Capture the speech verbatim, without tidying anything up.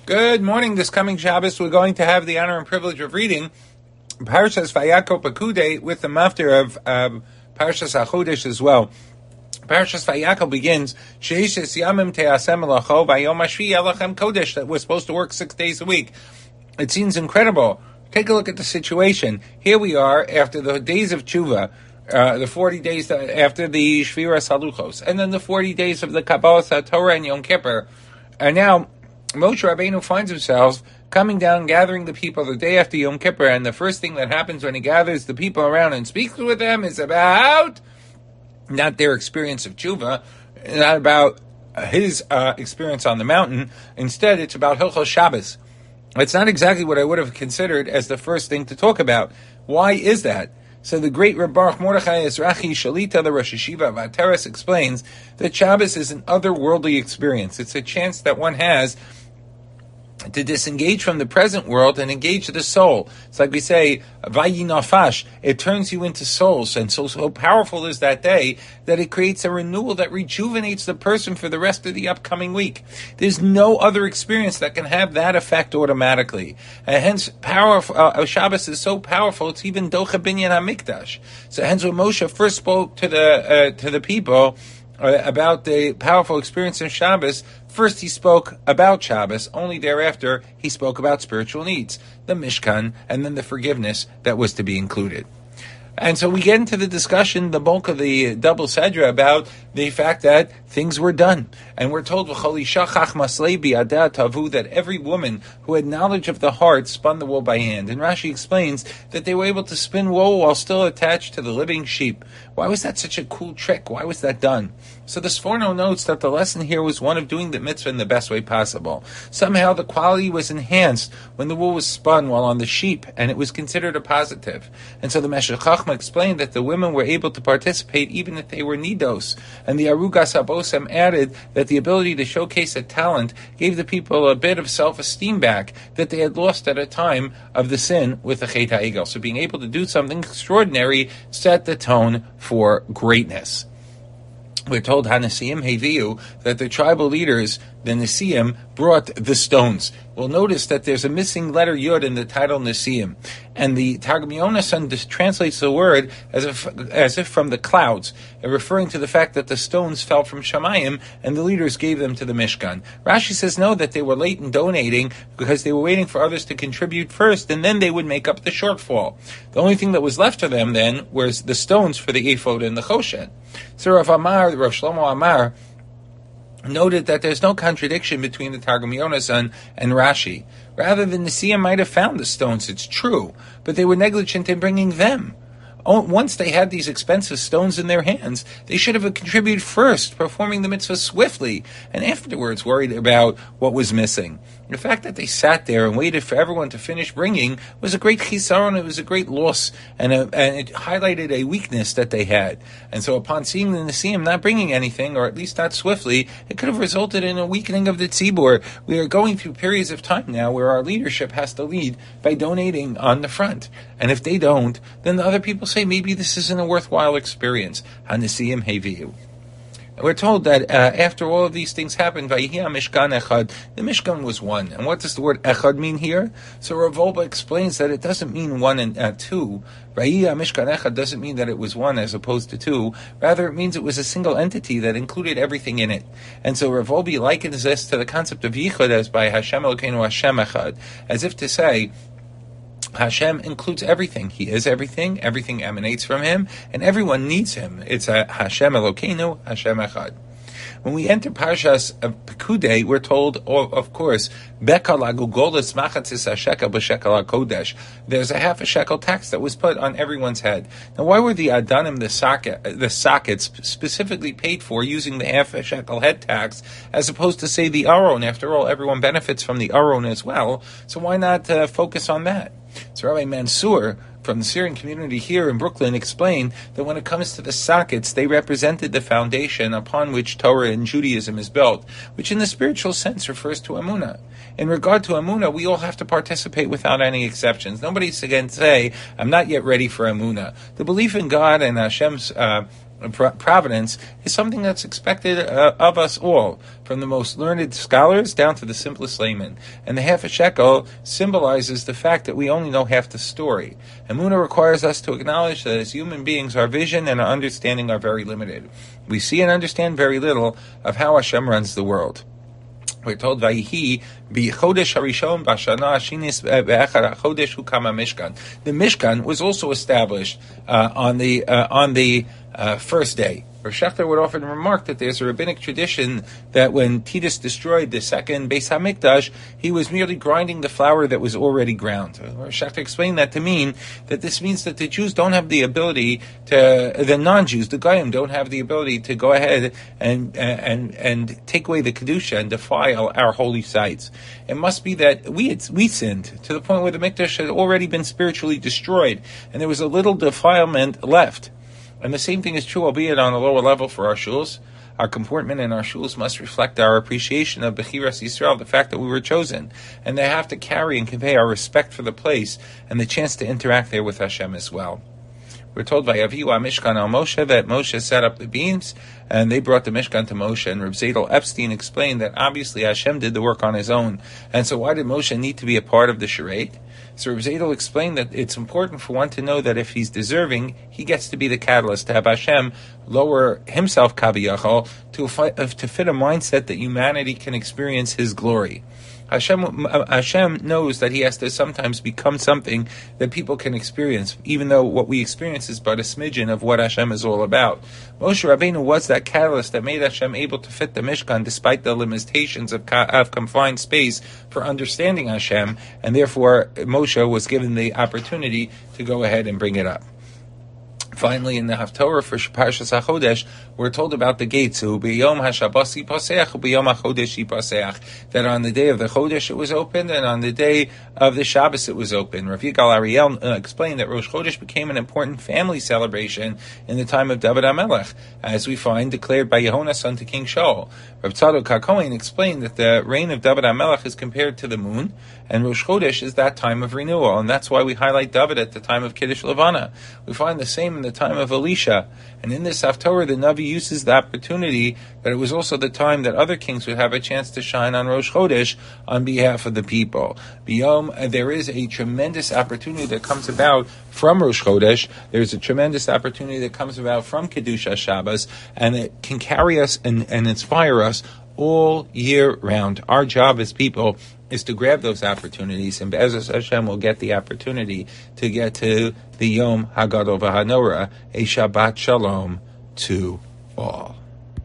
Good morning. This coming Shabbos, we're going to have the honor and privilege of reading Parshas Vayakol Pekudei with the maftir of um, Parshas HaChodesh as well. Parshas Vayakol begins, Sheishes Yamim Te'asem Elacho Vayom Hashvi Elachem Kodesh, that we're supposed to work six days a week. It seems incredible. Take a look at the situation. Here we are after the days of Tshuva, uh, the forty days after the Shviras Haluchos, and then the forty days of the Kabbalah Torah and Yom Kippur. And now Moshe Rabbeinu finds himself coming down, gathering the people the day after Yom Kippur, and the first thing that happens when he gathers the people around and speaks with them is about not their experience of tshuva, not about his uh, experience on the mountain. Instead, it's about Hilchos Shabbos. It's not exactly what I would have considered as the first thing to talk about. Why is that? So the great Reb Baruch Mordechai Ezrachi Shalita, the Rosh Yeshiva of Ateres, explains that Shabbos is an otherworldly experience. It's a chance that one has to disengage from the present world and engage the soul. It's like we say, Vayi Nafash, it turns you into souls. And so, so powerful is that day that it creates a renewal that rejuvenates the person for the rest of the upcoming week. There's no other experience that can have that effect automatically. And hence, powerful, uh, Shabbos is so powerful, it's even Docha Binyan HaMikdash. So hence when Moshe first spoke to the, uh, to the people, Uh, about the powerful experience of Shabbos, first he spoke about Shabbos, only thereafter he spoke about spiritual needs, the Mishkan, and then the forgiveness that was to be included. And so we get into the discussion, the bulk of the double sedra, about the fact that things were done. And we're told that every woman who had knowledge of the heart spun the wool by hand. And Rashi explains that they were able to spin wool while still attached to the living sheep. Why was that such a cool trick? Why was that done? So the Sforno notes that the lesson here was one of doing the mitzvah in the best way possible. Somehow the quality was enhanced when the wool was spun while on the sheep, and it was considered a positive. And so the Meshech Chochmah explained that the women were able to participate even if they were nidos. And the Arugas Abosem added that the ability to showcase a talent gave the people a bit of self-esteem back that they had lost at a time of the sin with the Chet HaEgel. So being able to do something extraordinary set the tone for greatness. We're told Hanasiim Heviu that the tribal leaders, the Nesiim, brought the stones. We'll notice that there's a missing letter Yud in the title Nesiim, and the Targum Yonasan translates the word as if, as if from the clouds, referring to the fact that the stones fell from Shamayim and the leaders gave them to the Mishkan. Rashi says no, that they were late in donating because they were waiting for others to contribute first, and then they would make up the shortfall. The only thing that was left to them then was the stones for the ephod and the choshen. So Rav Amar, Rav Shlomo Amar, noted that there's no contradiction between the Targum Yonasan and Rashi. Rather, the Nesiim might have found the stones, it's true, but they were negligent in bringing them. Once they had these expensive stones in their hands, they should have contributed first, performing the mitzvah swiftly, and afterwards worried about what was missing. The fact that they sat there and waited for everyone to finish bringing was a great chisaron, it was a great loss, and, a, and it highlighted a weakness that they had. And so upon seeing the Nesiim not bringing anything, or at least not swiftly, it could have resulted in a weakening of the tzibur. We are going through periods of time now where our leadership has to lead by donating on the front. And if they don't, then the other people say maybe this isn't a worthwhile experience. HaNesiim Heviu. We're told that uh, after all of these things happened, Vayihia Mishkan Echad, the Mishkan was one. And what does the word Echad mean here? So Rav Wolbe explains that it doesn't mean one and uh, two. Vayihia Mishkan Echad doesn't mean that it was one as opposed to two. Rather, it means it was a single entity that included everything in it. And so Rav Wolbe likens this to the concept of Yichud as by Hashem Elokeinu Hashem Echad, as if to say, Hashem includes everything. He is everything. Everything emanates from Him, and everyone needs Him. It's a Hashem Elokeinu, Hashem Echad. When we enter Parshas of Pekudei, we're told, of course, Bekal agugolas machatzis hashekel b'shekel hakodesh. There's a half a shekel tax that was put on everyone's head. Now, why were the adanim, the socket, the sockets, specifically paid for using the half a shekel head tax, as opposed to, say, the aron? After all, everyone benefits from the aron as well. So why not uh, focus on that? So Rabbi Mansour from the Syrian community here in Brooklyn explained that when it comes to the sockets, they represented the foundation upon which Torah and Judaism is built, which in the spiritual sense refers to Amunah. In regard to Amunah, we all have to participate without any exceptions. Nobody's again say, I'm not yet ready for Amunah. The belief in God and Hashem's uh, providence is something that's expected uh, of us all, from the most learned scholars down to the simplest layman. And the half a shekel symbolizes the fact that we only know half the story. Emunah requires us to acknowledge that as human beings, our vision and our understanding are very limited. We see and understand very little of how Hashem runs the world. We're told, "Vayihi b'chodesh harishon b'shana shinis be'echad chodesh hukama Mishkan." The Mishkan was also established uh, on the uh, on the uh, first day. Rav Shechter would often remark that there's a rabbinic tradition that when Titus destroyed the second Beis HaMikdash, he was merely grinding the flour that was already ground. Rav Shechter explained that to mean that this means that the Jews don't have the ability to, the non-Jews, the Goyim, don't have the ability to go ahead and and and take away the Kedusha and defile our holy sites. It must be that we had, we sinned to the point where the Mikdash had already been spiritually destroyed, and there was a little defilement left. And the same thing is true, albeit on a lower level, for our shuls. Our comportment in our shuls must reflect our appreciation of Bechiras Yisrael, the fact that we were chosen. And they have to carry and convey our respect for the place and the chance to interact there with Hashem as well. We're told by Avihu Mishkan al Moshe that Moshe set up the beams, and they brought the Mishkan to Moshe. And Reb Zadel Epstein explained that obviously Hashem did the work on his own. And so why did Moshe need to be a part of the charade? So Reb Zadel explained that it's important for one to know that if he's deserving, he gets to be the catalyst, to have Hashem lower himself, Kaviyachal, to, to fit a mindset that humanity can experience his glory. Hashem, Hashem knows that he has to sometimes become something that people can experience, even though what we experience is but a smidgen of what Hashem is all about. Moshe Rabbeinu was that catalyst that made Hashem able to fit the Mishkan despite the limitations of, of confined space for understanding Hashem, and therefore Moshe was given the opportunity to go ahead and bring it up. Finally, in the Haftorah for Parshas HaChodesh, we're told about the gates. That on the day of the Chodesh it was opened, and on the day of the Shabbos it was open. Rav Yigal Ariel uh, explained that Rosh Chodesh became an important family celebration in the time of David HaMelech, as we find declared by Yehonah, son to King Shaul. Rav Tzadok HaKohen explained that the reign of David HaMelech is compared to the moon, and Rosh Chodesh is that time of renewal, and that's why we highlight David at the time of Kiddush Levana. We find the same in the time of Elisha, and in this Haftorah the Navi uses the opportunity that it was also the time that other kings would have a chance to shine on Rosh Chodesh on behalf of the people. Biyom, there is a tremendous opportunity that comes about from Rosh Chodesh. There's a tremendous opportunity that comes about from Kedusha Shabbos, and it can carry us and, and inspire us all year round. Our job as people is to grab those opportunities, and Be'ezus Hashem will get the opportunity to get to the Yom HaGadol VaHaNorah, a Shabbat Shalom to all.